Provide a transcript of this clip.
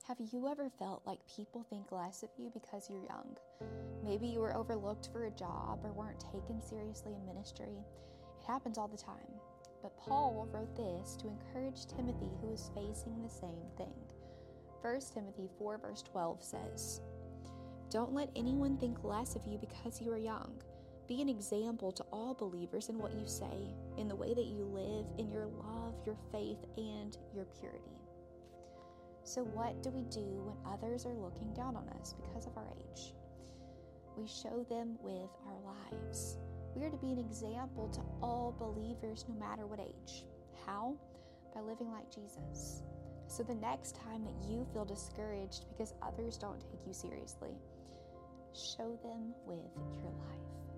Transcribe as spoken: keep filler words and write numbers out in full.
Have you ever felt like people think less of you because you're young? Maybe you were overlooked for a job or weren't taken seriously in ministry. It happens all the time. But Paul wrote this to encourage Timothy, who is facing the same thing. First Timothy four verse twelve says, "Don't let anyone think less of you because you are young. Be an example to all believers in what you say, in the way that you live, in your love, your faith, and your purity." So what do we do when others are looking down on us because of our age? We show them with our lives. We are to be an example to all believers, no matter what age. How? By living like Jesus. So the next time that you feel discouraged because others don't take you seriously, show them with your life.